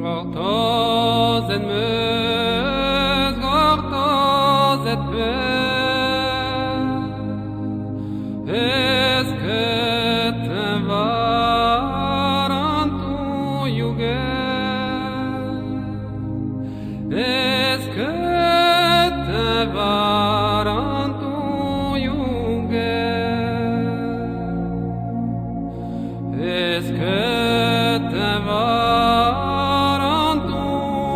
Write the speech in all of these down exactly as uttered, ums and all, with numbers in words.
Gortoz et meus, gortoz et peur, est-ce que te varan tu yuger? Est-ce que te varan tu yuger? Est-ce que te varan tu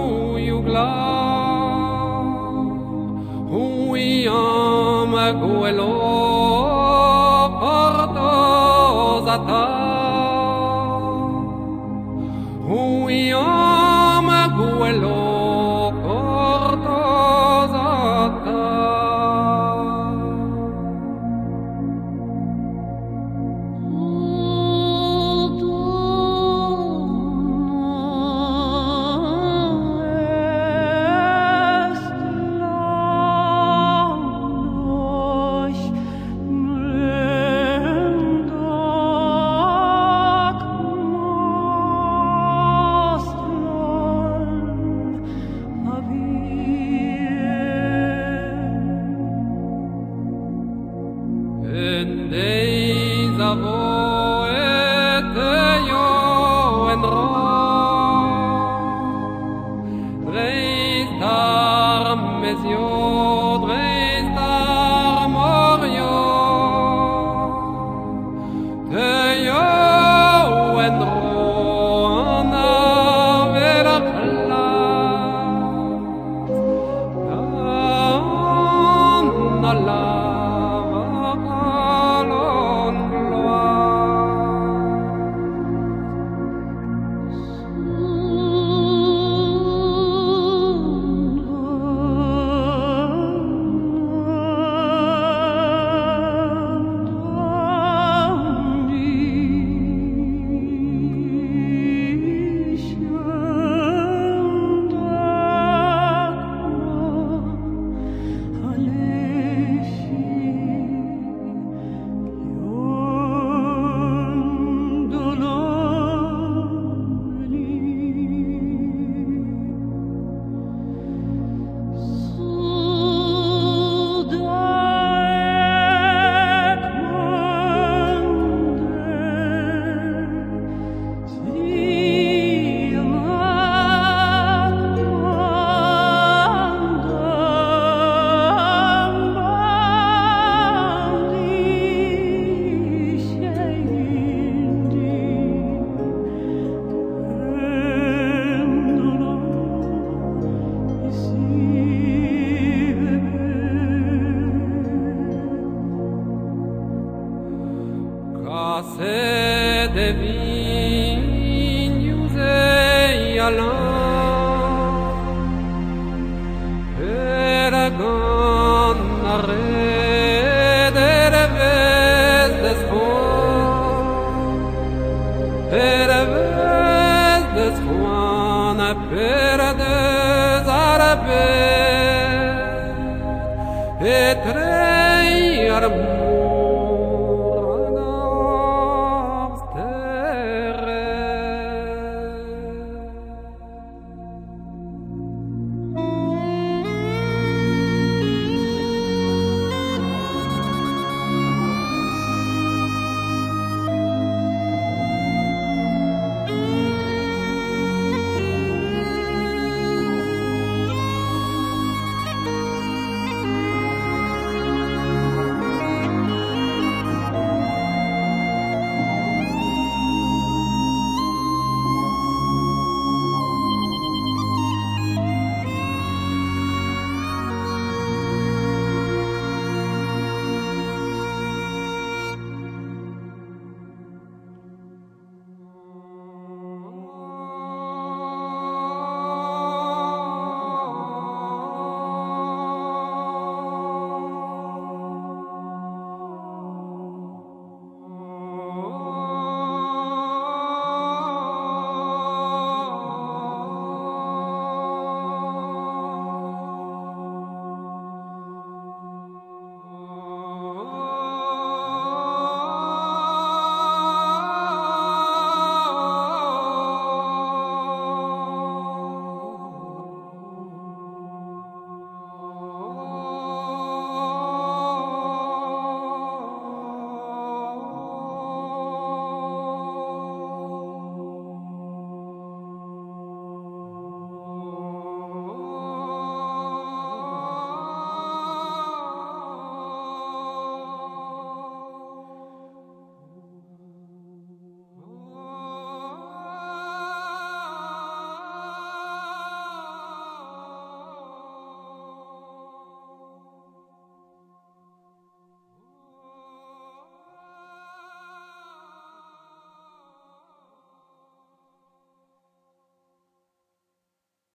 Huyam guelo portozata, Huyam guelo portozata. En days of oed yo en ro, dreistar mesio, dreistar morio, te yo en ro ana vera klas, ana la. Se de vignes et allant, Eragon arrêt de revés d'espoir, revés d'espoir, perdes arabes, et très